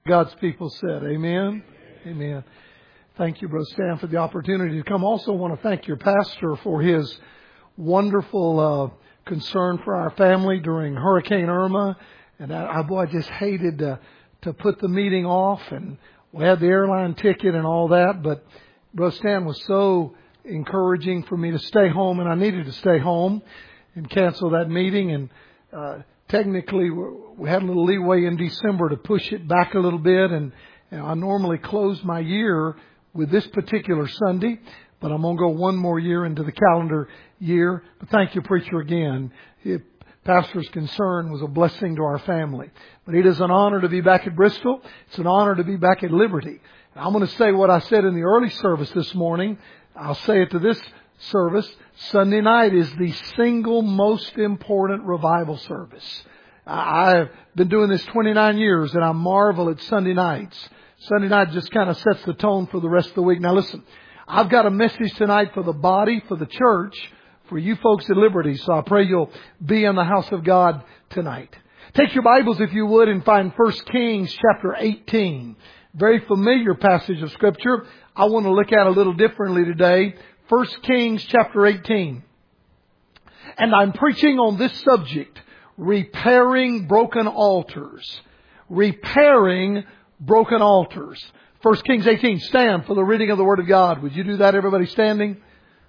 God's people said, amen. Amen. Thank you, Brother Stan, for the opportunity to come. Also want to thank your pastor for his wonderful concern for our family during Hurricane Irma. And I just hated to put the meeting off, and we had the airline ticket and all that. But Brother Stan was so encouraging for me to stay home, and I needed to stay home and cancel that meeting. And technically, we had a little leeway in December to push it back a little bit. And I normally close my year with this particular Sunday, but I'm going to go one more year into the calendar year. But thank you, preacher, again. Pastor's concern was a blessing to our family. But it is an honor to be back at Bristol. It's an honor to be back at Liberty. And I'm going to say what I said in the early service this morning. I'll say it to this service. Sunday night is the single most important revival service. I've been doing this 29 years, and I marvel at Sunday nights. Sunday night just kind of sets the tone for the rest of the week. Now listen, I've got a message tonight for the body, for the church, for you folks at Liberty. So I pray you'll be in the house of God tonight. Take your Bibles, if you would, and find 1 Kings chapter 18. Very familiar passage of Scripture. I want to look at a little differently today. 1 Kings chapter 18. And I'm preaching on this subject, repairing broken altars. Repairing broken altars. 1 Kings 18. Stand for the reading of the Word of God. Would you do that, everybody standing?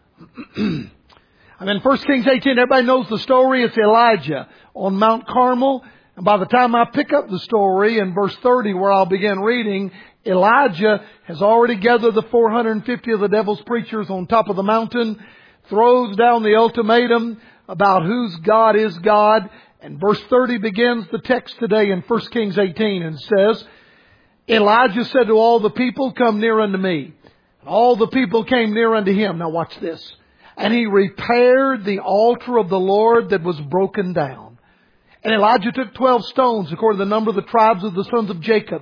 I'm in 1 Kings 18. Everybody knows the story. It's Elijah on Mount Carmel. And by the time I pick up the story in verse 30 where I'll begin reading, Elijah has already gathered the 450 of the devil's preachers on top of the mountain, throws down the ultimatum about whose God is God. And verse 30 begins the text today in 1 Kings 18 and says, Elijah said to all the people, come near unto me. And all the people came near unto him. Now watch this. And he repaired the altar of the Lord that was broken down. And Elijah took 12 stones, according to the number of the tribes of the sons of Jacob,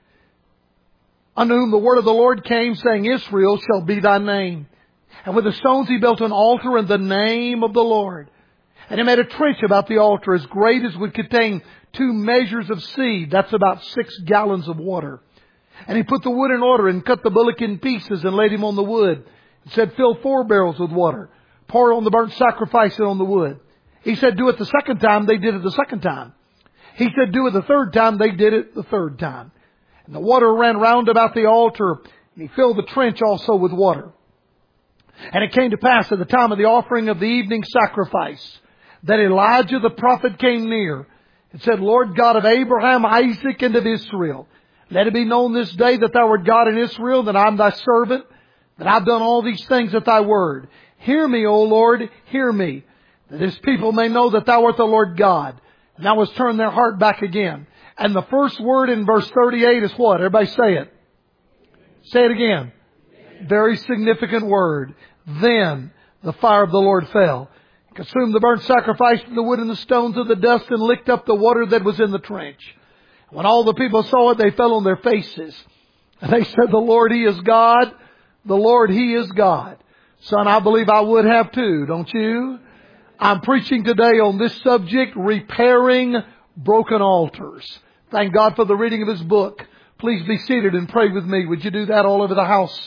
unto whom the word of the Lord came, saying, Israel shall be thy name. And with the stones he built an altar in the name of the Lord. And he made a trench about the altar as great as would contain 2 measures of seed. That's about 6 gallons of water. And he put the wood in order and cut the bullock in pieces and laid him on the wood. He said, fill 4 barrels with water. Pour it on the burnt sacrifice and on the wood. He said, do it the second time. They did it the second time. He said, do it the third time. They did it the third time. And the water ran round about the altar. And he filled the trench also with water. And it came to pass at the time of the offering of the evening sacrifice that Elijah the prophet came near and said, Lord God of Abraham, Isaac, and of Israel, let it be known this day that thou art God in Israel, that I am thy servant, that I've done all these things at thy word. Hear me, O Lord, hear me, that this people may know that thou art the Lord God. And thou hast turned their heart back again. And the first word in verse 38 is what? Everybody say it. Say it again. Very significant word. Then the fire of the Lord fell, consumed the burnt sacrifice, the wood and the stones of the dust, and licked up the water that was in the trench. When all the people saw it, they fell on their faces. And they said, the Lord, He is God. The Lord, He is God. Son, I believe I would have too, don't you? I'm preaching today on this subject, repairing broken altars. Thank God for the reading of His book. Please be seated and pray with me. Would you do that all over the house?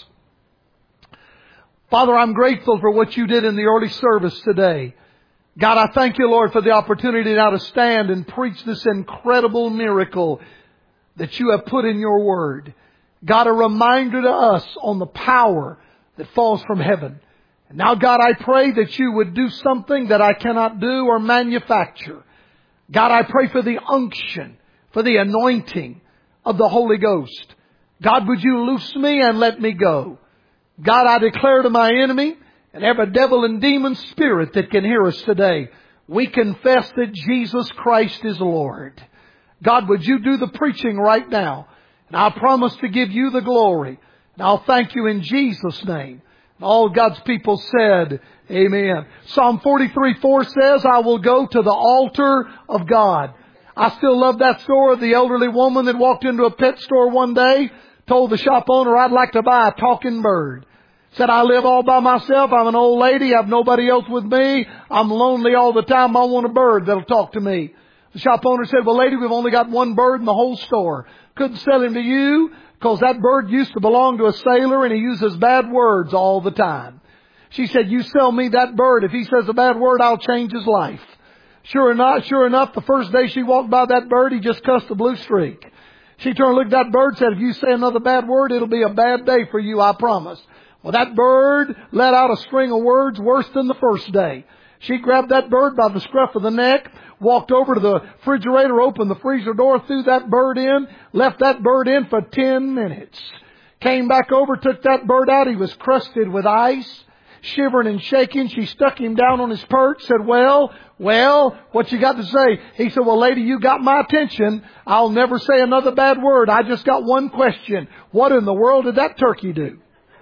Father, I'm grateful for what you did in the early service today. God, I thank you, Lord, for the opportunity now to stand and preach this incredible miracle that you have put in your word. God, a reminder to us on the power that falls from heaven. And now, God, I pray that you would do something that I cannot do or manufacture. God, I pray for the unction, for the anointing of the Holy Ghost. God, would you loose me and let me go? God, I declare to my enemy and every devil and demon spirit that can hear us today, we confess that Jesus Christ is Lord. God, would you do the preaching right now? And I promise to give you the glory. And I'll thank you in Jesus' name. And all God's people said, amen. Psalm 43:4 says, I will go to the altar of God. I still love that story of the elderly woman that walked into a pet store one day, told the shop owner, I'd like to buy a talking bird. Said, I live all by myself. I'm an old lady. I have nobody else with me. I'm lonely all the time. I want a bird that'll talk to me. The shop owner said, well, lady, we've only got one bird in the whole store. Couldn't sell him to you because that bird used to belong to a sailor and he uses bad words all the time. She said, you sell me that bird. If he says a bad word, I'll change his life. Sure enough, the first day she walked by that bird, he just cussed a blue streak. She turned and looked at that bird and said, if you say another bad word, it'll be a bad day for you, I promise. Well, that bird let out a string of words worse than the first day. She grabbed that bird by the scruff of the neck, walked over to the refrigerator, opened the freezer door, threw that bird in, left that bird in for 10 minutes. Came back over, took that bird out. He was crusted with ice, shivering and shaking. She stuck him down on his perch, said, well, what you got to say? He said, well, lady, you got my attention. I'll never say another bad word. I just got one question. What in the world did that turkey do?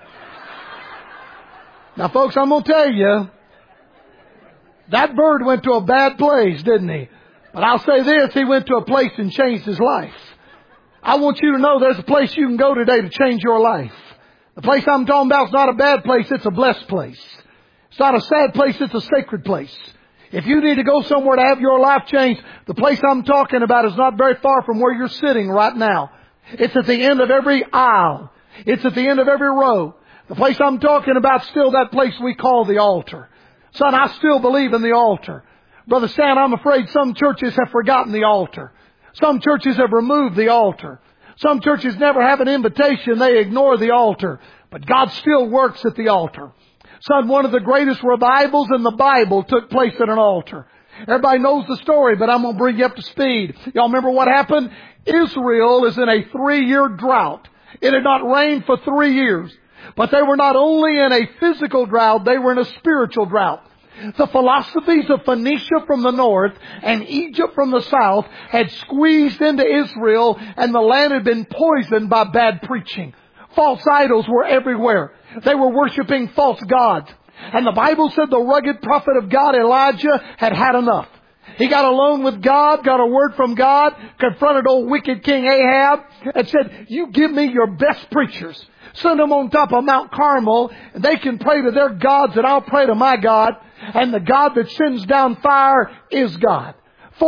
Now, folks, I'm going to tell you, that bird went to a bad place, didn't he? But I'll say this, he went to a place and changed his life. I want you to know there's a place you can go today to change your life. The place I'm talking about is not a bad place, it's a blessed place. It's not a sad place, it's a sacred place. If you need to go somewhere to have your life changed, the place I'm talking about is not very far from where you're sitting right now. It's at the end of every aisle. It's at the end of every row. The place I'm talking about is still that place we call the altar. Son, I still believe in the altar. Brother Stan, I'm afraid some churches have forgotten the altar. Some churches have removed the altar. Some churches never have an invitation. They ignore the altar. But God still works at the altar. Son, one of the greatest revivals in the Bible took place at an altar. Everybody knows the story, but I'm going to bring you up to speed. Y'all remember what happened? Israel is in a 3-year drought. It had not rained for 3 years. But they were not only in a physical drought, they were in a spiritual drought. The philosophies of Phoenicia from the north and Egypt from the south had squeezed into Israel, and the land had been poisoned by bad preaching. False idols were everywhere. They were worshiping false gods. And the Bible said the rugged prophet of God, Elijah, had had enough. He got alone with God, got a word from God, confronted old wicked King Ahab, and said, you give me your best preachers. Send them on top of Mount Carmel, and they can pray to their gods, and I'll pray to my God. And the God that sends down fire is God.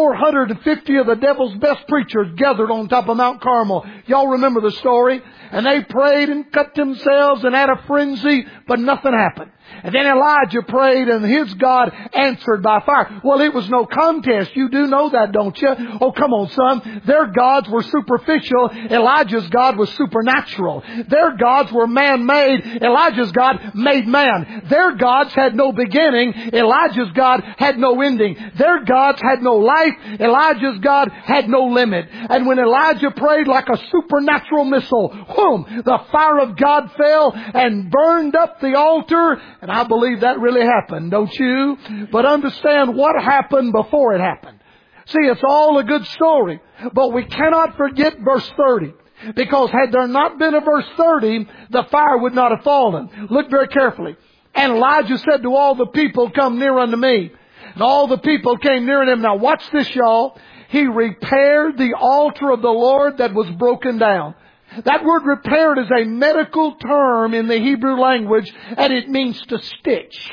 450 of the devil's best preachers gathered on top of Mount Carmel. Y'all remember the story? And they prayed and cut themselves and had a frenzy, but nothing happened. And then Elijah prayed and his God answered by fire. Well, it was no contest. You do know that, don't you? Oh, come on, son. Their gods were superficial. Elijah's God was supernatural. Their gods were man-made. Elijah's God made man. Their gods had no beginning. Elijah's God had no ending. Their gods had no life. Elijah's God had no limit. And when Elijah prayed like a supernatural missile, whoom, the fire of God fell and burned up the altar. And I believe that really happened, don't you? But understand what happened before it happened. See, it's all a good story. But we cannot forget verse 30. Because had there not been a verse 30, the fire would not have fallen. Look very carefully. And Elijah said to all the people, come near unto me. And all the people came near him. Now watch this, y'all. He repaired the altar of the Lord that was broken down. That word repaired is a medical term in the Hebrew language, and it means to stitch.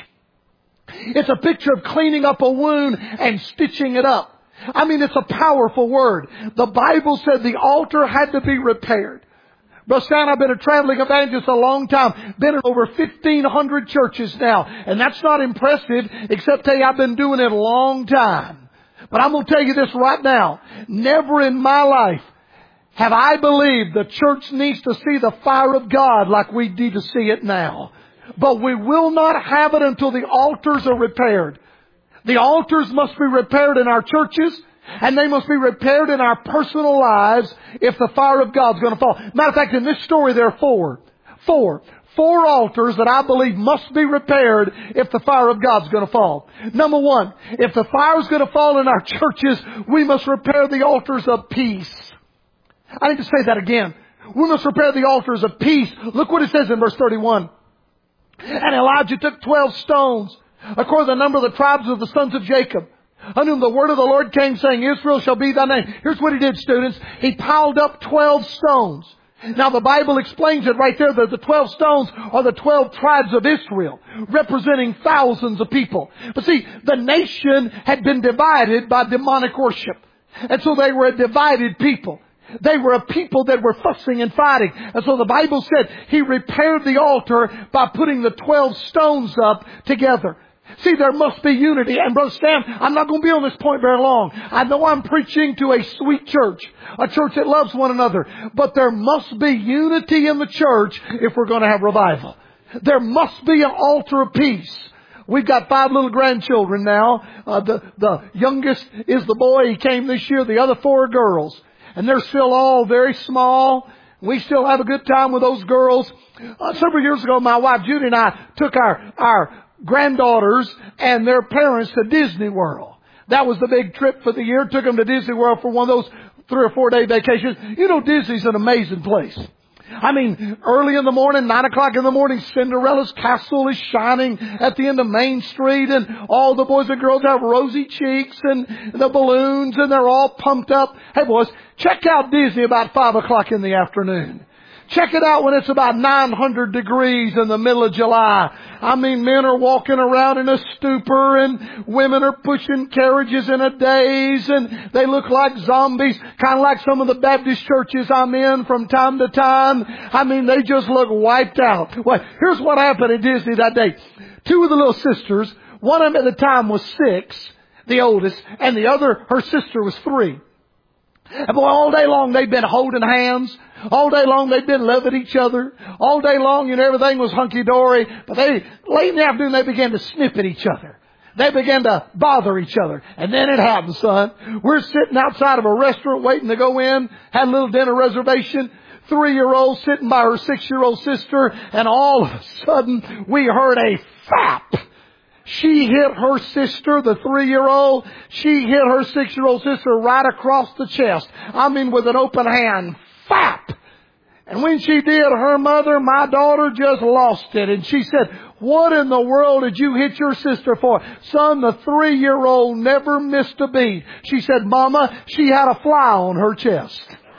It's a picture of cleaning up a wound and stitching it up. I mean, it's a powerful word. The Bible said the altar had to be repaired. Brother Stan, I've been a traveling evangelist a long time. Been in over 1,500 churches now. And that's not impressive, except tell you I've been doing it a long time. But I'm going to tell you this right now. Never in my life have I believed the church needs to see the fire of God like we need to see it now. But we will not have it until the altars are repaired. The altars must be repaired in our churches, and they must be repaired in our personal lives if the fire of God's going to fall. Matter of fact, in this story there are four altars that I believe must be repaired if the fire of God's going to fall. Number one, if the fire is going to fall in our churches, we must repair the altars of peace. I need to say that again. We must repair the altars of peace. Look what it says in verse 31. And Elijah took 12 stones, according to the number of the tribes of the sons of Jacob, unto whom the word of the Lord came, saying, Israel shall be thy name. Here's what he did, students. He piled up 12 stones. Now the Bible explains it right there that the 12 stones are the 12 tribes of Israel, representing thousands of people. But see, the nation had been divided by demonic worship. And so they were a divided people. They were a people that were fussing and fighting. And so the Bible said He repaired the altar by putting the 12 stones up together. See, there must be unity. And Brother Stan, I'm not going to be on this point very long. I know I'm preaching to a sweet church, a church that loves one another. But there must be unity in the church if we're going to have revival. There must be an altar of peace. We've got 5 little grandchildren now. The youngest is the boy. He came this year. The other 4 are girls. And they're still all very small. We still have a good time with those girls. Several years ago, my wife Judy and I took our granddaughters and their parents to Disney World. That was the big trip for the year. Took them to Disney World for one of those 3 or 4 day vacations. You know, Disney's an amazing place. I mean, early in the morning, 9 o'clock in the morning, Cinderella's castle is shining at the end of Main Street, and all the boys and girls have rosy cheeks and the balloons, and they're all pumped up. Hey boys, check out Disney about 5 o'clock in the afternoon. Check it out when it's about 900 degrees in the middle of July. I mean, men are walking around in a stupor and women are pushing carriages in a daze and they look like zombies, kind of like some of the Baptist churches I'm in from time to time. I mean, they just look wiped out. Well, here's what happened at Disney that day. 2 of the little sisters, one of them at the time was 6, the oldest, and the other, her sister, was 3. And boy, all day long they'd been holding hands. All day long they'd been loving each other. All day long, everything was hunky-dory. But late in the afternoon, they began to snip at each other. They began to bother each other. And then it happened, son. We're sitting outside of a restaurant waiting to go in. Had a little dinner reservation. 3-year-old sitting by her 6-year-old sister. And all of a sudden, we heard a fap. She hit her sister, the 3-year-old. She hit her 6-year-old sister right across the chest. I mean, with an open hand. Fap! And when she did, her mother, my daughter, just lost it. And she said, "What in the world did you hit your sister for?" "Son, the 3-year-old never missed a beat." She said, "Mama, she had a fly on her chest."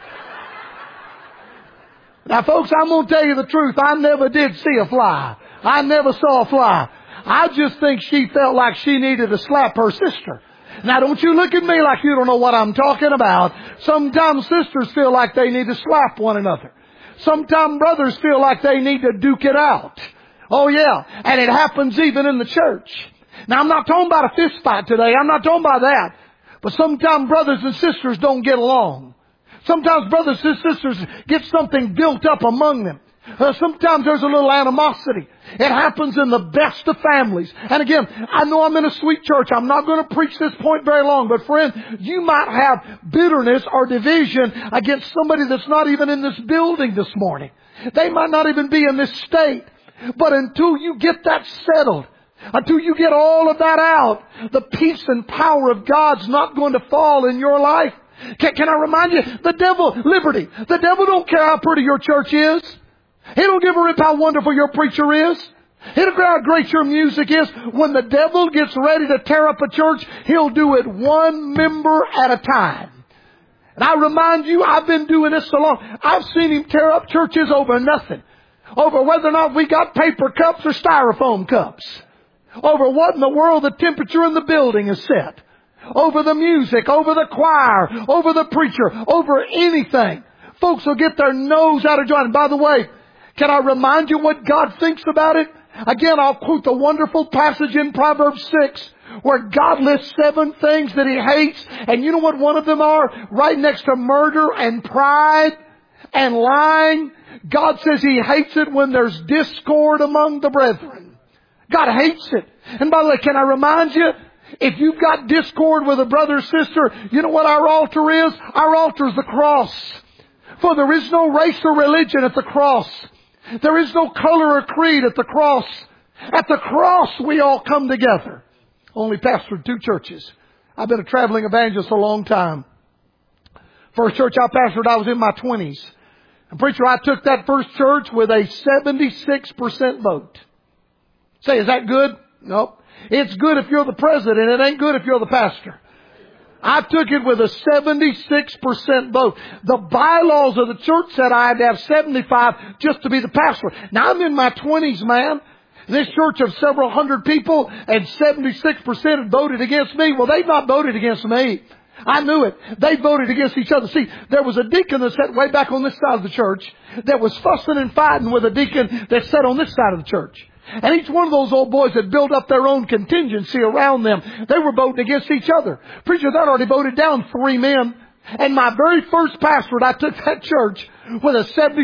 Now, folks, I'm going to tell you the truth. I never did see a fly. I never saw a fly. I just think she felt like she needed to slap her sister. Now, don't you look at me like you don't know what I'm talking about. Sometimes sisters feel like they need to slap one another. Sometimes brothers feel like they need to duke it out. Oh, yeah. And it happens even in the church. Now, I'm not talking about a fist fight today. I'm not talking about that. But sometimes brothers and sisters don't get along. Sometimes brothers and sisters get something built up among them. Sometimes there's a little animosity. It happens in the best of families. And again, I know I'm in a sweet church. I'm not going to preach this point very long. But friend, you might have bitterness or division against somebody that's not even in this building this morning. They might not even be in this state. But until you get that settled, until you get all of that out, the peace and power of God's not going to fall in your life. Can I remind you, the devil, liberty. The devil don't care how pretty your church is. He don't give a rip how wonderful your preacher is. He don't care how great your music is. When the devil gets ready to tear up a church, he'll do it one member at a time. And I remind you, I've been doing this so long. I've seen him tear up churches over nothing. Over whether or not we got paper cups or styrofoam cups. Over what in the world the temperature in the building is set. Over the music, over the choir, over the preacher, over anything. Folks will get their nose out of joint. And by the way, can I remind you what God thinks about it? Again, I'll quote the wonderful passage in Proverbs 6 where God lists 7 things that He hates. And you know what one of them are? Right next to murder and pride and lying. God says He hates it when there's discord among the brethren. God hates it. And by the way, can I remind you? If you've got discord with a brother or sister, you know what our altar is? Our altar is the cross. For there is no race or religion at the cross. There is no color or creed at the cross. At the cross we all come together. Only pastored 2 churches. I've been a traveling evangelist a long time. First church I pastored, I was in my 20s. And preacher, I took that first church with a 76% vote. Say, is that good? Nope. It's good if you're the president. It ain't good if you're the pastor. I took it with a 76% vote. The bylaws of the church said I had to have 75 just to be the pastor. Now I'm in my 20s, man. This church of several hundred people and 76% had voted against me. Well, they've not voted against me. I knew it. They voted against each other. See, there was a deacon that sat way back on this side of the church that was fussing and fighting with a deacon that sat on this side of the church. And each one of those old boys had built up their own contingency around them. They were voting against each other. Preacher, that already voted down 3 men. And my very first pastorate, I took that church with a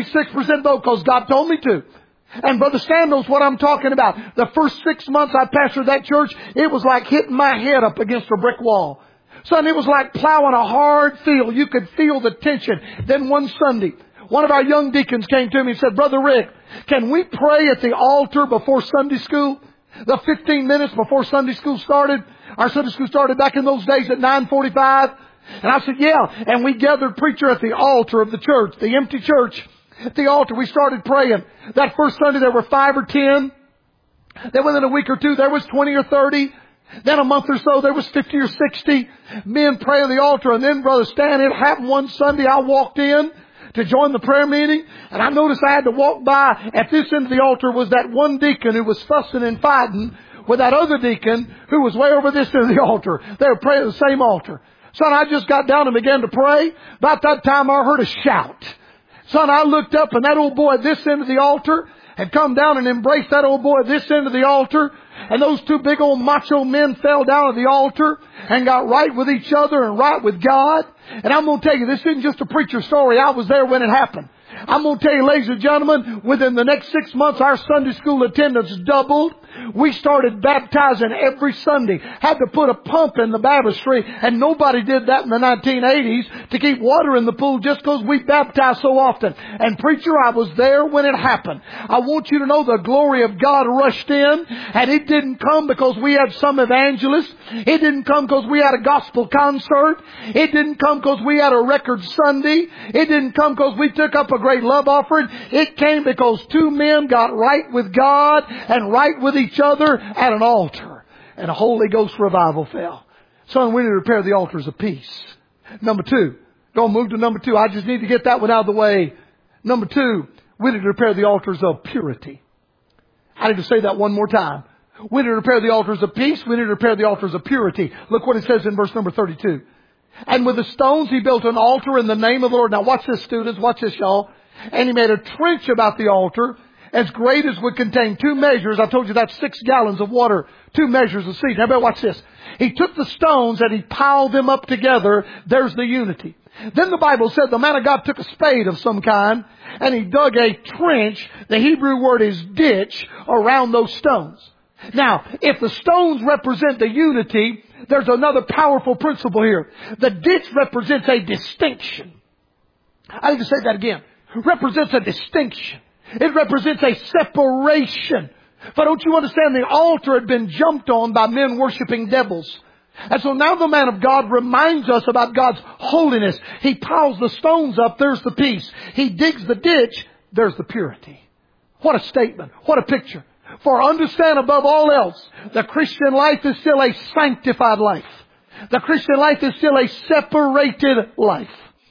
76% vote because God told me to. And Brother Stan knows what I'm talking about. The first 6 months I pastored that church, it was like hitting my head up against a brick wall. Son, it was like plowing a hard field. You could feel the tension. Then one Sunday, one of our young deacons came to me and said, Brother Rick, can we pray at the altar before Sunday school? The 15 minutes before Sunday school started. Our Sunday school started back in those days at 9:45. And I said, yeah. And we gathered preacher at the altar of the church, the empty church. At the altar, we started praying. That first Sunday, there were 5 or 10. Then within a week or two, there was 20 or 30. Then a month or so, there was 50 or 60 men praying at the altar. And then, Brother Stan, it happened one Sunday. I walked in to join the prayer meeting, and I noticed I had to walk by. At this end of the altar was that one deacon who was fussing and fighting with that other deacon who was way over this end of the altar. They were praying at the same altar. Son, I just got down and began to pray. About that time, I heard a shout. Son, I looked up, and that old boy at this end of the altar had come down and embraced that old boy at this end of the altar. And those 2 big old macho men fell down at the altar and got right with each other and right with God. And I'm going to tell you, this isn't just a preacher story. I was there when it happened. I'm going to tell you, ladies and gentlemen, within the next 6 months, our Sunday school attendance doubled. We started baptizing every Sunday. Had to put a pump in the baptistry, and nobody did that in the 1980s to keep water in the pool just because we baptized so often. And preacher, I was there when it happened. I want you to know the glory of God rushed in, and it didn't come because we had some evangelist. It didn't come because we had a gospel concert. It didn't come because we had a record Sunday. It didn't come because we took up a great love offering. It came because 2 men got right with God and right with each other at an altar. And a Holy Ghost revival fell. Son, we need to repair the altars of peace. Number 2. Don't move to number 2. I just need to get that one out of the way. Number 2, we need to repair the altars of purity. I need to say that one more time. We need to repair the altars of peace. We need to repair the altars of purity. Look what it says in verse number 32. And with the stones he built an altar in the name of the Lord. Now watch this, students. Watch this, y'all. And he made a trench about the altar as great as would contain 2 measures. I told you that's 6 gallons of water, 2 measures of seed. Now, everybody watch this. He took the stones and he piled them up together. There's the unity. Then the Bible said the man of God took a spade of some kind and he dug a trench. The Hebrew word is ditch around those stones. Now, if the stones represent the unity, there's another powerful principle here. The ditch represents a distinction. I need to say that again. Represents a distinction. It represents a separation. But don't you understand, the altar had been jumped on by men worshiping devils. And so now the man of God reminds us about God's holiness. He piles the stones up, there's the peace. He digs the ditch, there's the purity. What a statement. What a picture. For understand above all else, the Christian life is still a sanctified life. The Christian life is still a separated life.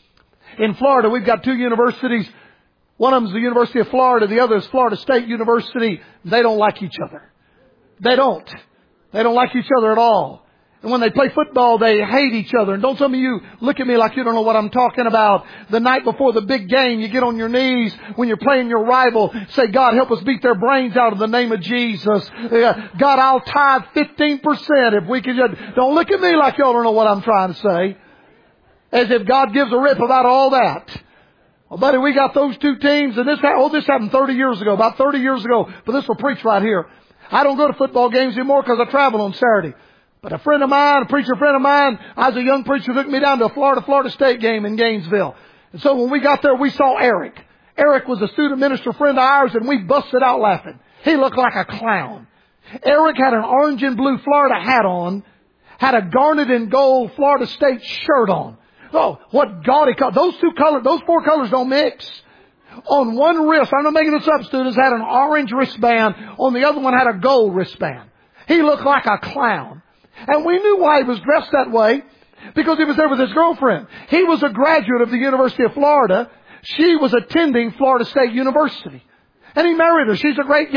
In Florida, we've got 2 universities. One of them is the University of Florida. The other is Florida State University. They don't like each other. They don't. They don't like each other at all. And when they play football, they hate each other. And don't some of you look at me like you don't know what I'm talking about. The night before the big game, you get on your knees when you're playing your rival. Say, God, help us beat their brains out in the name of Jesus. God, I'll tithe 15% if we can just... Don't look at me like y'all don't know what I'm trying to say. As if God gives a rip about all that. Well, buddy, we got those 2 teams, and this happened 30 years ago, about 30 years ago. But this will preach right here. I don't go to football games anymore because I travel on Saturday. But a friend of mine, a preacher friend of mine, I was a young preacher, took me down to a Florida State game in Gainesville. And so when we got there, we saw Eric. Eric was a student minister friend of ours, and we busted out laughing. He looked like a clown. Eric had an orange and blue Florida hat on, had a garnet and gold Florida State shirt on. Oh, what gaudy color. Those 4 colors don't mix. On one wrist, I'm not making this up, students, had an orange wristband. On the other one had a gold wristband. He looked like a clown. And we knew why he was dressed that way, because he was there with his girlfriend. He was a graduate of the University of Florida. She was attending Florida State University. And he married her. She's a great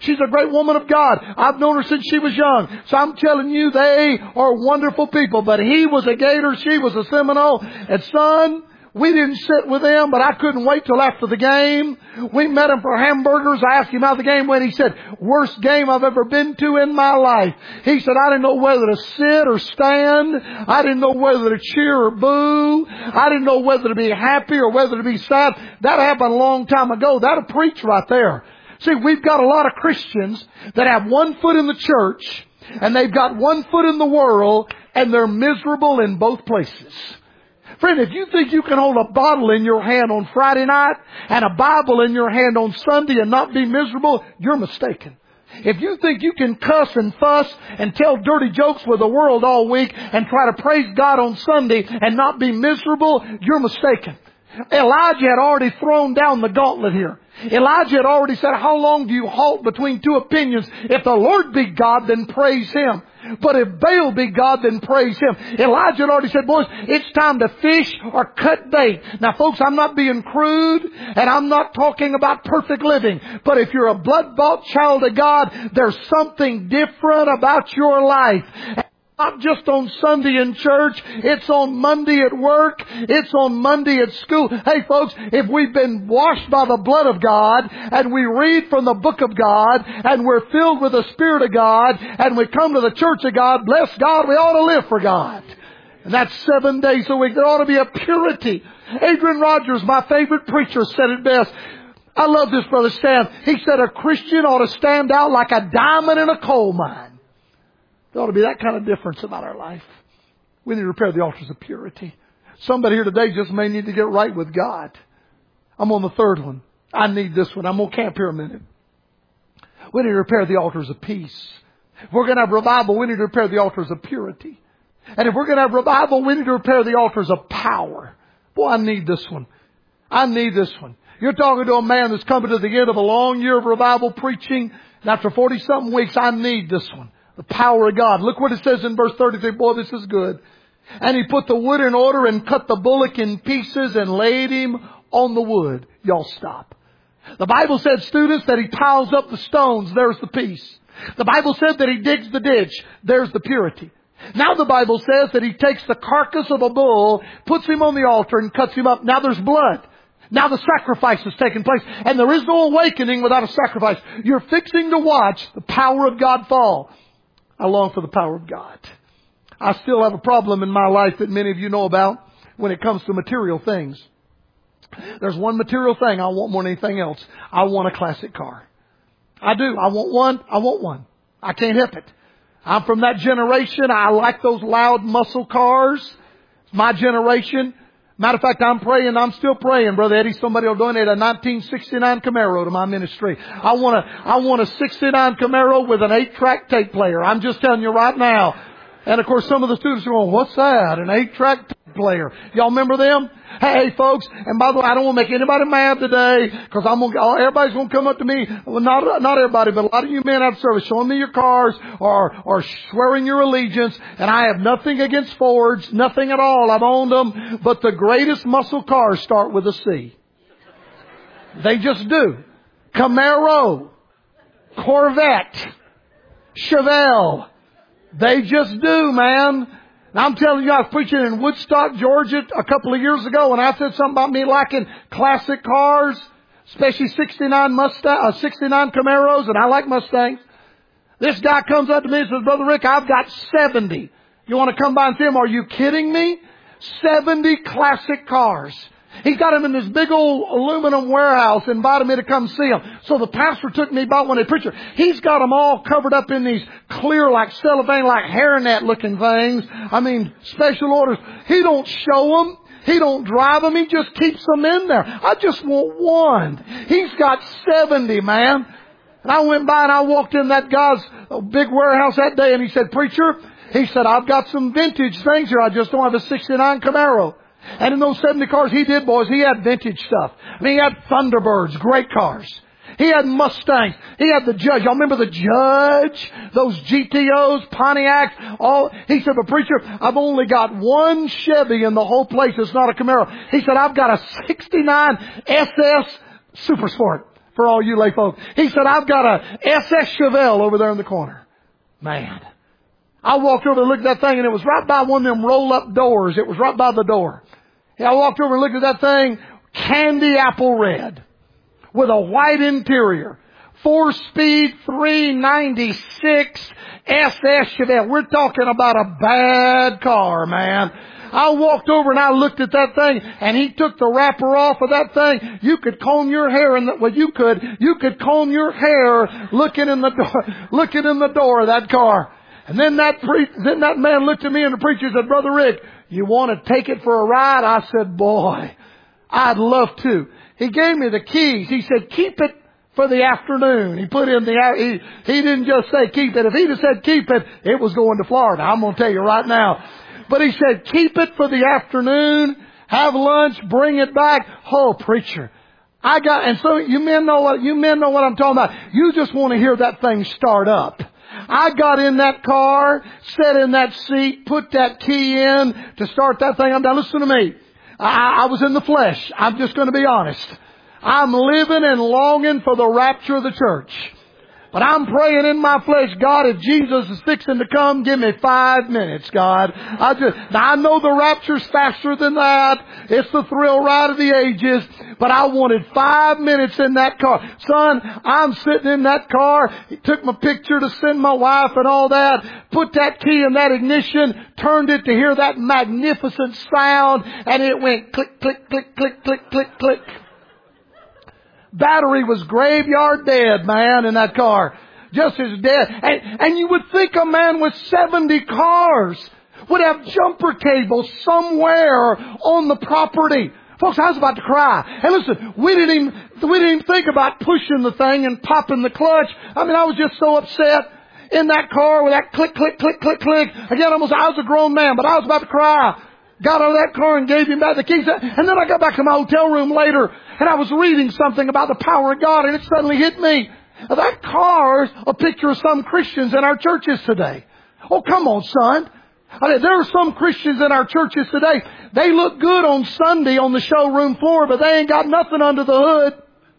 woman of God. I've known her since she was young. So I'm telling you, they are wonderful people. But he was a Gator, she was a Seminole. And son, we didn't sit with them, but I couldn't wait till after the game. We met him for hamburgers. I asked him how the game went. He said, worst game I've ever been to in my life. He said, I didn't know whether to sit or stand. I didn't know whether to cheer or boo. I didn't know whether to be happy or whether to be sad. That happened a long time ago. That'll preach right there. See, we've got a lot of Christians that have one foot in the church and they've got one foot in the world and they're miserable in both places. Friend, if you think you can hold a bottle in your hand on Friday night and a Bible in your hand on Sunday and not be miserable, you're mistaken. If you think you can cuss and fuss and tell dirty jokes with the world all week and try to praise God on Sunday and not be miserable, you're mistaken. Elijah had already thrown down the gauntlet here. Elijah had already said, how long do you halt between two opinions? If the Lord be God, then praise Him. But if Baal be God, then praise Him. Elijah had already said, boys, it's time to fish or cut bait. Now folks, I'm not being crude and I'm not talking about perfect living. But if you're a blood-bought child of God, there's something different about your life. Not just on Sunday in church. It's on Monday at work. It's on Monday at school. Hey folks, if we've been washed by the blood of God and we read from the book of God and we're filled with the Spirit of God and we come to the church of God, bless God, we ought to live for God. And that's 7 days a week. There ought to be a purity. Adrian Rogers, my favorite preacher, said it best. I love this, Brother Stan. He said a Christian ought to stand out like a diamond in a coal mine. There ought to be that kind of difference about our life. We need to repair the altars of purity. Somebody here today just may need to get right with God. I'm on the third one. I need this one. I'm going to camp here a minute. We need to repair the altars of peace. If we're going to have revival, we need to repair the altars of purity. And if we're going to have revival, we need to repair the altars of power. Boy, I need this one. I need this one. You're talking to a man that's coming to the end of a long year of revival preaching. And after 40-something weeks, I need this one. The power of God. Look what it says in verse 33. Boy, this is good. And he put the wood in order and cut the bullock in pieces and laid him on the wood. Y'all stop. The Bible said, students, that he piles up the stones. There's the peace. The Bible said that he digs the ditch. There's the purity. Now the Bible says that he takes the carcass of a bull, puts him on the altar and cuts him up. Now there's blood. Now the sacrifice has taken place. And there is no awakening without a sacrifice. You're fixing to watch the power of God fall. I long for the power of God. I still have a problem in my life that many of you know about when it comes to material things. There's one material thing I want more than anything else. I want a classic car. I do. I want one. I can't help it. I'm from that generation. I like those loud muscle cars. It's my generation. Matter of fact, I'm still praying, Brother Eddie, somebody will donate a 1969 Camaro to my ministry. I want a 69 Camaro with an 8-track tape player. I'm just telling you right now. And of course, some of the students are going, what's that? An 8-track tape player. Y'all remember them? Hey, folks, and by the way, I don't want to make anybody mad today because everybody's going to come up to me. Well, not everybody, but a lot of you men out of service showing me your cars or swearing your allegiance. And I have nothing against Fords, nothing at all. I've owned them. But the greatest muscle cars start with a C. They just do. Camaro, Corvette, Chevelle. They just do, man. Now I'm telling you, I was preaching in Woodstock, Georgia a couple of years ago, and I said something about me liking classic cars, especially 69 Camaros, and I like Mustangs. This guy comes up to me and says, Brother Rick, I've got 70. You want to come by and see them? Are you kidding me? 70 classic cars. He's got them in this big old aluminum warehouse, invited me to come see them. So the pastor took me by when they preached. He's got them all covered up in these clear, like cellophane, like hairnet looking things. I mean, special orders. He don't show them. He don't drive them. He just keeps them in there. I just want one. He's got 70, man. And I went by and I walked in that guy's big warehouse that day and he said, Preacher, he said, I've got some vintage things here. I just don't have a 69 Camaro. And in those 70 cars he did, boys, he had vintage stuff. I mean, he had Thunderbirds, great cars. He had Mustangs. He had the Judge. Y'all remember the Judge? Those GTOs, Pontiacs, all. He said, but preacher, I've only got one Chevy in the whole place. It's not a Camaro. He said, I've got a 69 SS Super Sport. for all you lay folks. He said, I've got a SS Chevelle over there in the corner. Man. I walked over and looked at that thing, and it was right by one of them roll-up doors. It was right by the door. I walked over and looked at that thing, candy apple red, with a white interior. 4-speed, 396 SS Chevelle. We're talking about a bad car, man. I walked over and I looked at that thing, and he took the wrapper off of that thing. You could comb your hair you could comb your hair looking in the door of that car. And then that man looked at me, and the preacher said, Brother Rick, you want to take it for a ride? I said, boy, I'd love to. He gave me the keys. He said, keep it for the afternoon. He put in he didn't just say keep it. If he'd have said keep it, it was going to Florida. I'm going to tell you right now. But he said, keep it for the afternoon, have lunch, bring it back. Oh, preacher. And so you men know what I'm talking about. You just want to hear that thing start up. I got in that car, sat in that seat, put that key in to start that thing. Now listen to me. I was in the flesh. I'm just going to be honest. I'm living and longing for the rapture of the church. But I'm praying in my flesh, God, if Jesus is fixing to come, give me 5 minutes, God. I know the rapture's faster than that. It's the thrill ride of the ages. But I wanted 5 minutes in that car. Son, I'm sitting in that car. He took my picture to send my wife and all that. Put that key in that ignition. Turned it to hear that magnificent sound. And it went click, click, click, click, click, click, click. Battery was graveyard dead, man, in that car. Just as dead. And you would think a man with 70 cars would have jumper cables somewhere on the property. Folks, I was about to cry. And listen, we didn't even think about pushing the thing and popping the clutch. I mean, I was just so upset in that car with that click, click, click, click, click. Again, I was a grown man, but I was about to cry. Got out of that car and gave him back the keys. And then I got back to my hotel room later, and I was reading something about the power of God, and it suddenly hit me. That car's a picture of some Christians in our churches today. Oh, come on, son. I mean, there are some Christians in our churches today. They look good on Sunday on the showroom floor, but they ain't got nothing under the hood.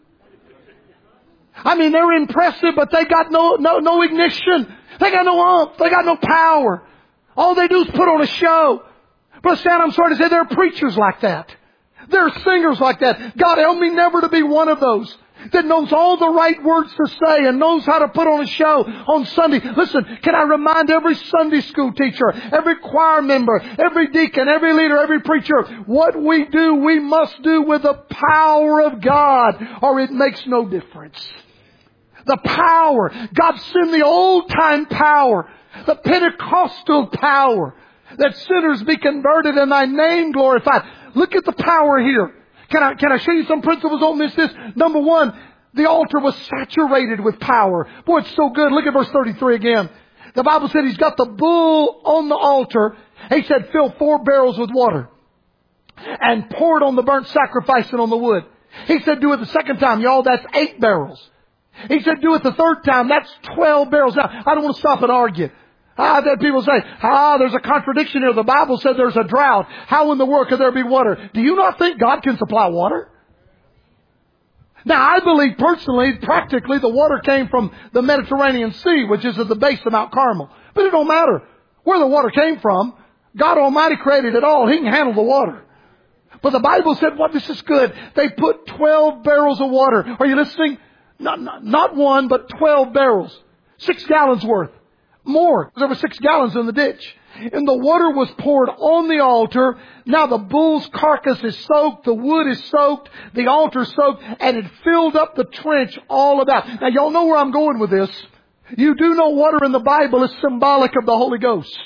I mean, they're impressive, but they got no ignition. They got no oomph. They got no power. All they do is put on a show. Brother Stan, I'm sorry to say there are preachers like that. There are singers like that. God, help me never to be one of those that knows all the right words to say and knows how to put on a show on Sunday. Listen, can I remind every Sunday school teacher, every choir member, every deacon, every leader, every preacher, what we do, we must do with the power of God, or it makes no difference. The power. God sent the old-time power, the Pentecostal power, that sinners be converted and thy name glorified. Look at the power here. Can I show you some principles? Don't miss this. Number one, the altar was saturated with power. Boy, it's so good. Look at verse 33 again. The Bible said he's got the bull on the altar. He said, fill 4 barrels with water and pour it on the burnt sacrifice and on the wood. He said, do it the second time. Y'all, that's 8 barrels. He said, do it the third time. That's 12 barrels. Now, I don't want to stop and argue. I've had people say, there's a contradiction here. The Bible said there's a drought. How in the world could there be water? Do you not think God can supply water? Now, I believe personally, practically, the water came from the Mediterranean Sea, which is at the base of Mount Carmel. But it don't matter where the water came from. God Almighty created it all. He can handle the water. But the Bible said, this is good. They put 12 barrels of water. Are you listening? Not one, but 12 barrels. 6 gallons worth. More. There were 6 gallons in the ditch. And the water was poured on the altar. Now the bull's carcass is soaked. The wood is soaked. The altar is soaked. And it filled up the trench all about. Now y'all know where I'm going with this. You do know water in the Bible is symbolic of the Holy Ghost.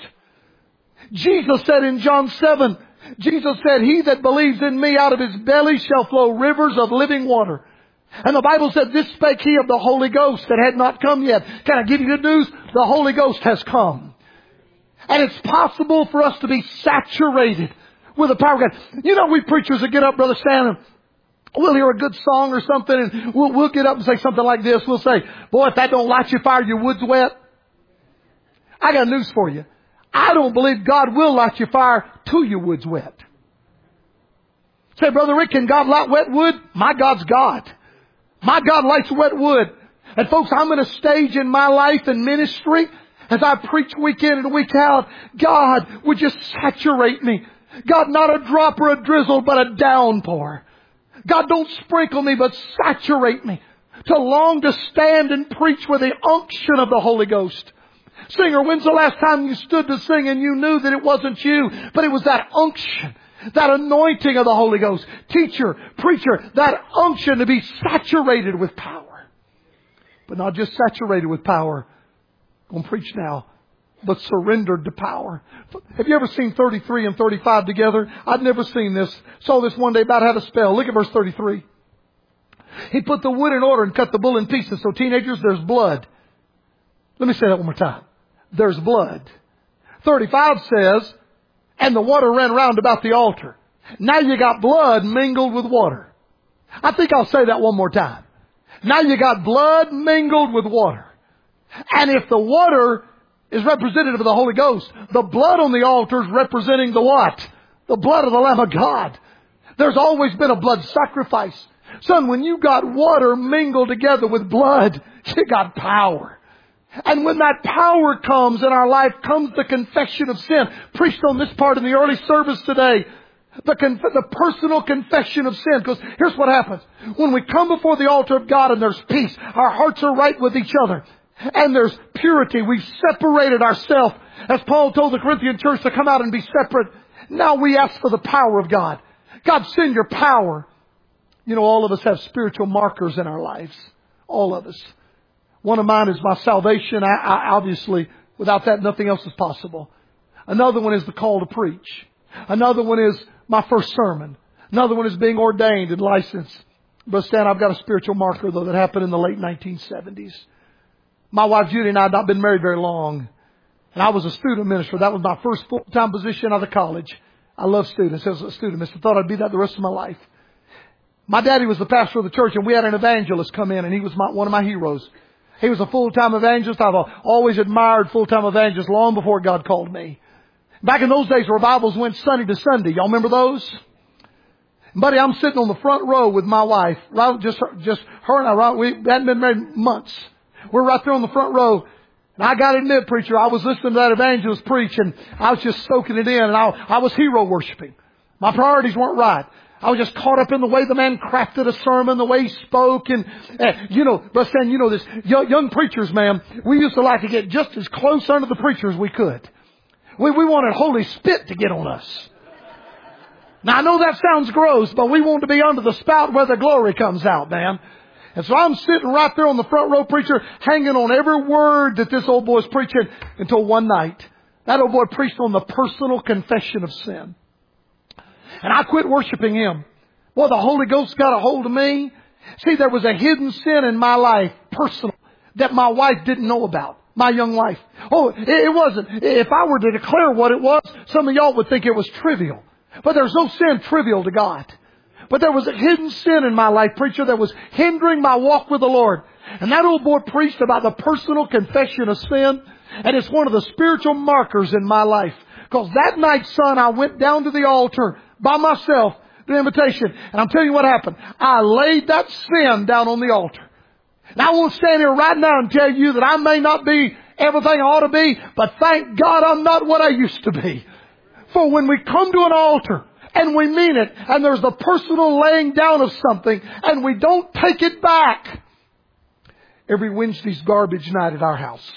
Jesus said in John 7, Jesus said, he that believes in me, out of his belly shall flow rivers of living water. And the Bible said, this spake he of the Holy Ghost that had not come yet. Can I give you good news? The Holy Ghost has come. And it's possible for us to be saturated with the power of God. You know, we preachers that get up, Brother Stan, we'll hear a good song or something, and we'll get up and say something like this. We'll say, boy, if that don't light your fire, your wood's wet. I got news for you. I don't believe God will light your fire till your wood's wet. Say, Brother Rick, can God light wet wood? My God's God. My God likes wet wood. And folks, I'm in a stage in my life and ministry as I preach week in and week out. God would just saturate me. God, not a drop or a drizzle, but a downpour. God, don't sprinkle me, but saturate me. To long to stand and preach with the unction of the Holy Ghost. Singer, when's the last time you stood to sing and you knew that it wasn't you, but it was that unction, that anointing of the Holy Ghost? Teacher, preacher, that unction to be saturated with power. But not just saturated with power. I'm going to preach now. But surrendered to power. Have you ever seen 33 and 35 together? I've never seen this. Saw this one day about how to spell. Look at verse 33. He put the wood in order and cut the bull in pieces. So teenagers, there's blood. Let me say that one more time. There's blood. 35 says, and the water ran round about the altar. Now you got blood mingled with water. I think I'll say that one more time. Now you got blood mingled with water. And if the water is representative of the Holy Ghost, the blood on the altar is representing the what? The blood of the Lamb of God. There's always been a blood sacrifice. Son, when you got water mingled together with blood, you got power. And when that power comes in our life, comes the confession of sin. Preached on this part in the early service today. The personal confession of sin. Because here's what happens. When we come before the altar of God and there's peace, our hearts are right with each other. And there's purity. We've separated ourselves. As Paul told the Corinthian church to come out and be separate. Now we ask for the power of God. God, send your power. You know, all of us have spiritual markers in our lives. All of us. One of mine is my salvation. I obviously, without that, nothing else is possible. Another one is the call to preach. Another one is my first sermon. Another one is being ordained and licensed. Brother Stan, I've got a spiritual marker, though, that happened in the late 1970s. My wife Judy and I had not been married very long. And I was a student minister. That was my first full-time position out of college. I love students. As a student minister, I thought I'd be that the rest of my life. My daddy was the pastor of the church, and we had an evangelist come in, and he was one of my heroes. He was a full-time evangelist. I've always admired full-time evangelists long before God called me. Back in those days, revivals went Sunday to Sunday. Y'all remember those? Buddy, I'm sitting on the front row with my wife. Just her and I. We hadn't been married months. We're right there on the front row. And I got to admit, preacher, I was listening to that evangelist preach, and I was just soaking it in, and I was hero worshiping. My priorities weren't right. I was just caught up in the way the man crafted a sermon, the way he spoke, and but saying, this, young preachers, man, we used to like to get just as close under the preacher as we could. We wanted holy spit to get on us. Now I know that sounds gross, but we want to be under the spout where the glory comes out, man. And so I'm sitting right there on the front row, preacher, hanging on every word that this old boy's preaching, until one night, that old boy preached on the personal confession of sin. And I quit worshiping him. Boy, the Holy Ghost got a hold of me. See, there was a hidden sin in my life, personal, that my wife didn't know about. My young wife. Oh, it wasn't. If I were to declare what it was, some of y'all would think it was trivial. But there's no sin trivial to God. But there was a hidden sin in my life, preacher, that was hindering my walk with the Lord. And that old boy preached about the personal confession of sin. And it's one of the spiritual markers in my life. Because that night, son, I went down to the altar by myself, the invitation. And I'm telling you what happened. I laid that sin down on the altar. And I won't stand here right now and tell you that I may not be everything I ought to be, but thank God I'm not what I used to be. For when we come to an altar and we mean it, and there's the personal laying down of something, and we don't take it back. Every Wednesday's garbage night at our house,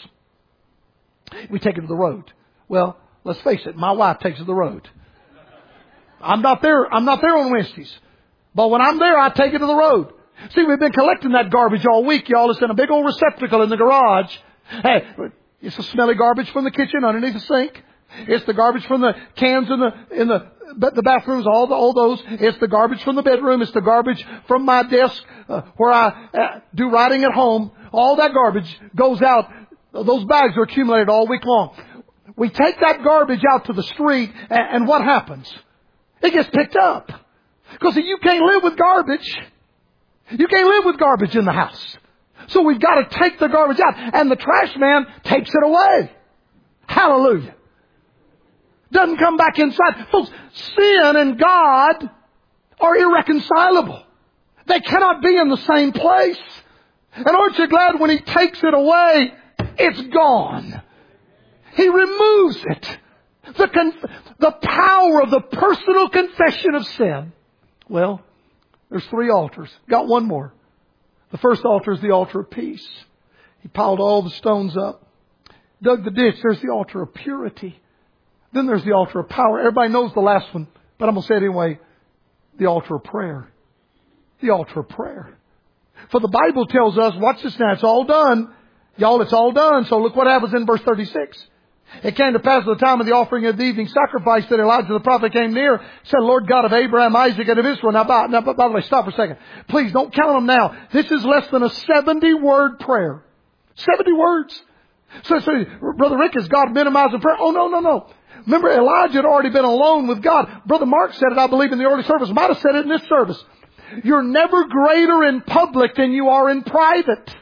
we take it to the road. Well, let's face it, my wife takes it to the road. I'm not there on Wednesdays. But when I'm there, I take it to the road. See, we've been collecting that garbage all week, y'all. It's in a big old receptacle in the garage. Hey, it's the smelly garbage from the kitchen underneath the sink. It's the garbage from the cans in the bathrooms, all those. It's the garbage from the bedroom. It's the garbage from my desk where I do writing at home. All that garbage goes out. Those bags are accumulated all week long. We take that garbage out to the street, and what happens? It gets picked up. Because you can't live with garbage. You can't live with garbage in the house. So we've got to take the garbage out. And the trash man takes it away. Hallelujah. Doesn't come back inside. Folks, sin and God are irreconcilable. They cannot be in the same place. And aren't you glad when He takes it away, it's gone. He removes it. The power of the personal confession of sin. Well, there's 3 altars. Got one more. The first altar is the altar of peace. He piled all the stones up. Dug the ditch. There's the altar of purity. Then there's the altar of power. Everybody knows the last one, but I'm going to say it anyway. The altar of prayer. The altar of prayer. For the Bible tells us, watch this now, it's all done. Y'all, it's all done. So look what happens in verse 36. It came to pass at the time of the offering of the evening sacrifice that Elijah the prophet came near, said, Lord God of Abraham, Isaac, and of Israel. Now, by the way, stop for a second. Please don't count them now. This is less than a 70-word prayer. 70 words. So, Brother Rick, is God minimizing prayer? Oh, no. Remember, Elijah had already been alone with God. Brother Mark said it, I believe, in the early service. Might have said it in this service. You're never greater in public than you are in private.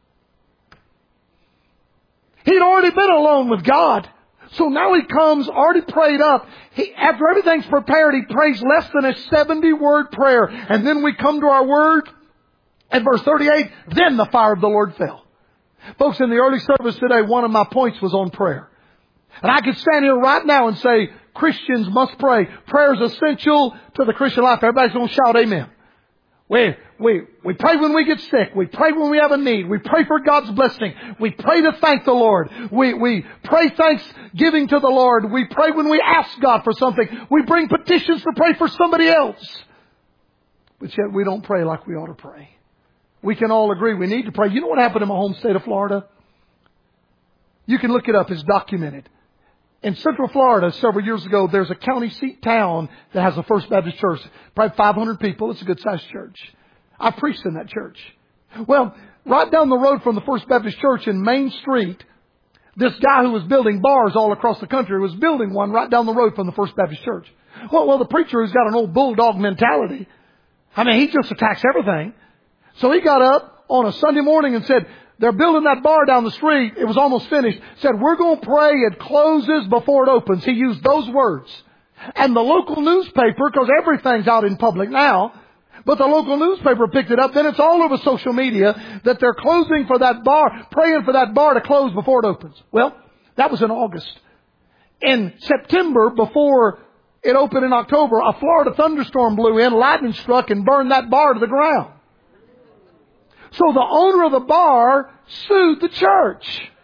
He'd already been alone with God. So now he comes, already prayed up. After everything's prepared, he prays less than a 70-word prayer. And then we come to our word. At verse 38, then the fire of the Lord fell. Folks, in the early service today, one of my points was on prayer. And I could stand here right now and say, Christians must pray. Prayer is essential to the Christian life. Everybody's going to shout amen. We pray when we get sick. We pray when we have a need. We pray for God's blessing. We pray to thank the Lord. We pray thanksgiving to the Lord. We pray when we ask God for something. We bring petitions to pray for somebody else. But yet we don't pray like we ought to pray. We can all agree we need to pray. You know what happened in my home state of Florida? You can look it up. It's documented. In Central Florida, several years ago, there's a county seat town that has a First Baptist church. Probably 500 people. It's a good-sized church. I preached in that church. Well, right down the road from the First Baptist Church in Main Street, this guy who was building bars all across the country was building one right down the road from the First Baptist Church. Well, the preacher who's got an old bulldog mentality, I mean, he just attacks everything. So he got up on a Sunday morning and said, they're building that bar down the street. It was almost finished. Said, we're going to pray it closes before it opens. He used those words. And the local newspaper, because everything's out in public now, but the local newspaper picked it up. Then it's all over social media that they're closing for that bar, praying for that bar to close before it opens. Well, that was in August. In September, before it opened in October, a Florida thunderstorm blew in, lightning struck, and burned that bar to the ground. So the owner of the bar sued the church.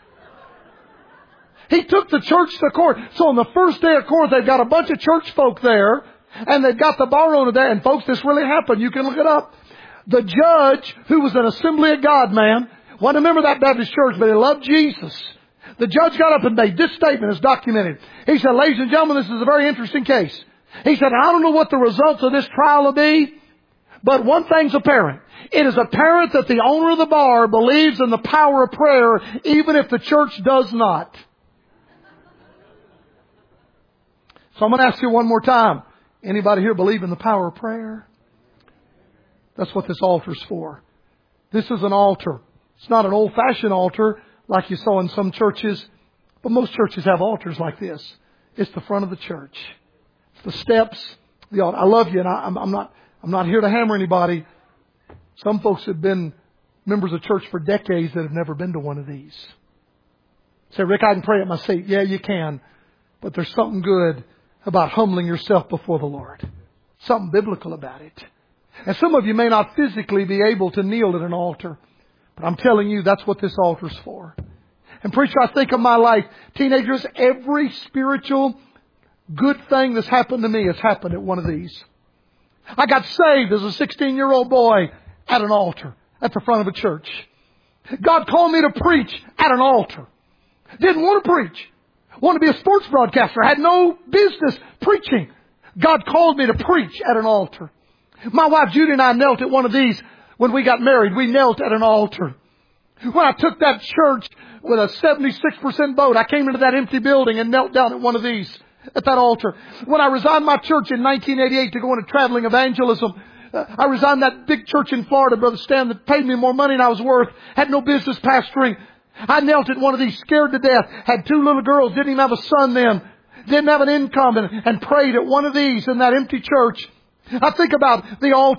He took the church to court. So on the first day of court, they've got a bunch of church folk there, and they've got the bar owner there. And folks, this really happened. You can look it up. The judge, who was an Assembly of God man, wasn't a member of that Baptist church, but he loved Jesus. The judge got up and made this statement. It's documented. He said, ladies and gentlemen, this is a very interesting case. He said, I don't know what the results of this trial will be, but one thing's apparent. It is apparent that the owner of the bar believes in the power of prayer, even if the church does not. So I'm going to ask you one more time. Anybody here believe in the power of prayer? That's what this altar's for. This is an altar. It's not an old-fashioned altar like you saw in some churches, but most churches have altars like this. It's the front of the church. It's the steps. The altar. I love you, and I'm not here to hammer anybody. Some folks have been members of church for decades that have never been to one of these. Say, Rick, I can pray at my seat. Yeah, you can. But there's something good about humbling yourself before the Lord. Something biblical about it. And some of you may not physically be able to kneel at an altar. But I'm telling you, that's what this altar's for. And preacher, I think of my life. Teenagers, every spiritual good thing that's happened to me has happened at one of these. I got saved as a 16-year-old boy at an altar at the front of a church. God called me to preach at an altar. Didn't want to preach. Wanted to be a sports broadcaster. Had no business preaching. God called me to preach at an altar. My wife Judy and I knelt at one of these when we got married. We knelt at an altar. When I took that church with a 76% vote, I came into that empty building and knelt down at one of these, at that altar. When I resigned my church in 1988 to go into traveling evangelism, I resigned that big church in Florida, Brother Stan, that paid me more money than I was worth. Had no business pastoring. I knelt at one of these scared to death. Had 2 little girls. Didn't even have a son then. Didn't have an income and prayed at one of these in that empty church. I think about the altar.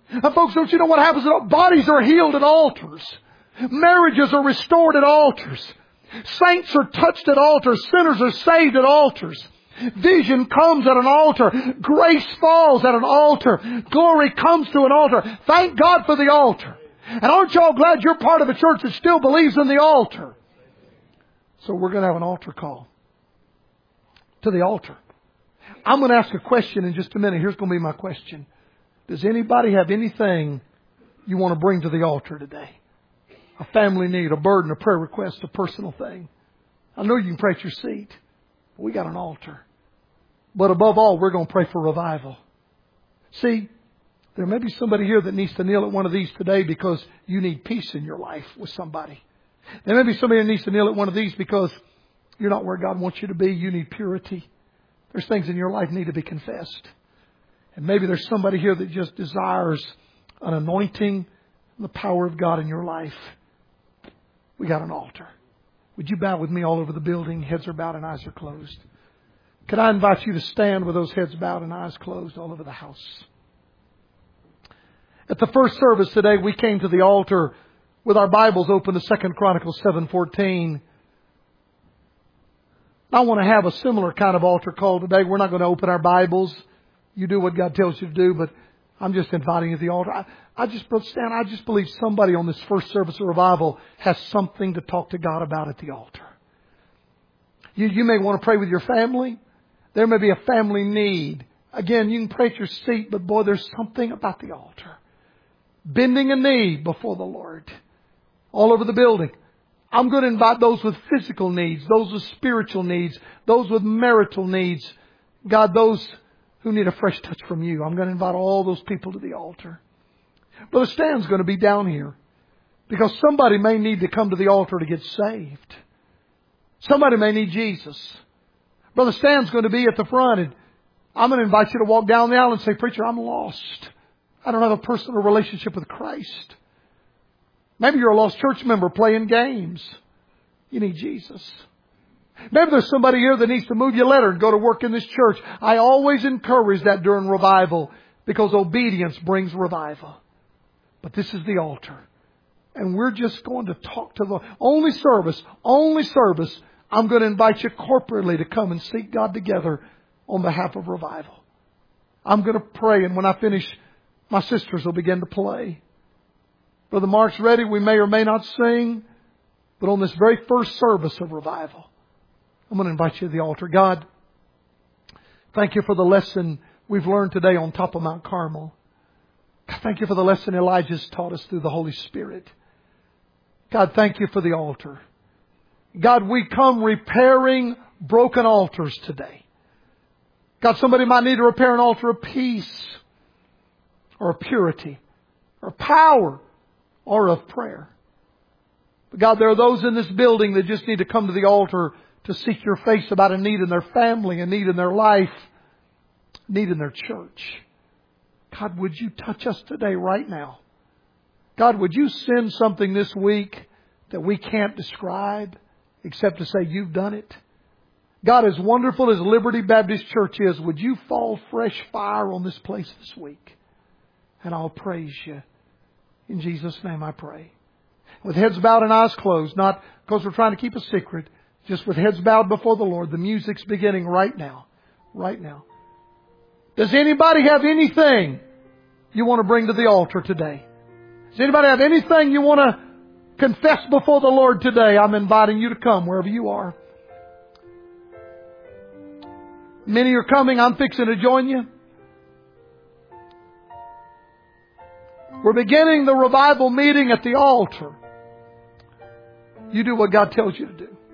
And folks, don't you know what happens? Bodies are healed at altars. Marriages are restored at altars. Saints are touched at altars. Sinners are saved at altars. Vision comes at an altar. Grace falls at an altar. Glory comes to an altar. Thank God for the altar. And aren't y'all glad you're part of a church that still believes in the altar? So we're going to have an altar call. To the altar. I'm going to ask a question in just a minute. Here's going to be my question. Does anybody have anything you want to bring to the altar today? A family need, a burden, a prayer request, a personal thing. I know you can pray at your seat. But we got an altar. But above all, we're going to pray for revival. See, there may be somebody here that needs to kneel at one of these today because you need peace in your life with somebody. There may be somebody that needs to kneel at one of these because you're not where God wants you to be. You need purity. There's things in your life need to be confessed. And maybe there's somebody here that just desires an anointing and the power of God in your life. We got an altar. Would you bow with me all over the building? Heads are bowed and eyes are closed. Could I invite you to stand with those heads bowed and eyes closed all over the house? At the first service today, we came to the altar with our Bibles open to 2 Chronicles 7:14. I want to have a similar kind of altar call today. We're not going to open our Bibles. You do what God tells you to do, but I'm just inviting you to the altar. I just believe somebody on this first service of revival has something to talk to God about at the altar. You may want to pray with your family. There may be a family need. Again, you can pray at your seat, but boy, there's something about the altar. Bending a knee before the Lord. All over the building. I'm going to invite those with physical needs, those with spiritual needs, those with marital needs. God, those who need a fresh touch from you. I'm going to invite all those people to the altar. Brother Stan's going to be down here because somebody may need to come to the altar to get saved. Somebody may need Jesus. Brother Stan's going to be at the front, and I'm going to invite you to walk down the aisle and say, Preacher, I'm lost. I don't have a personal relationship with Christ. Maybe you're a lost church member playing games. You need Jesus. Maybe there's somebody here that needs to move your letter and go to work in this church. I always encourage that during revival because obedience brings revival. But this is the altar. And we're just going to talk to the only service. I'm going to invite you corporately to come and seek God together on behalf of revival. I'm going to pray, and when I finish, my sisters will begin to play. Brother Mark's ready. We may or may not sing. But on this very first service of revival, I'm going to invite you to the altar. God, thank you for the lesson we've learned today on top of Mount Carmel. Thank you for the lesson Elijah's taught us through the Holy Spirit. God, thank you for the altar. God, we come repairing broken altars today. God, somebody might need to repair an altar of peace or of purity or power or of prayer. But God, there are those in this building that just need to come to the altar to seek your face about a need in their family, a need in their life, a need in their church. God, would you touch us today right now? God, would you send something this week that we can't describe except to say you've done it? God, as wonderful as Liberty Baptist Church is, would you fall fresh fire on this place this week? And I'll praise you. In Jesus' name I pray. With heads bowed and eyes closed, not because we're trying to keep a secret, just with heads bowed before the Lord. The music's beginning right now. Right now. Does anybody have anything you want to bring to the altar today? Does anybody have anything you want to confess before the Lord today? I'm inviting you to come wherever you are. Many are coming. I'm fixing to join you. We're beginning the revival meeting at the altar. You do what God tells you to do.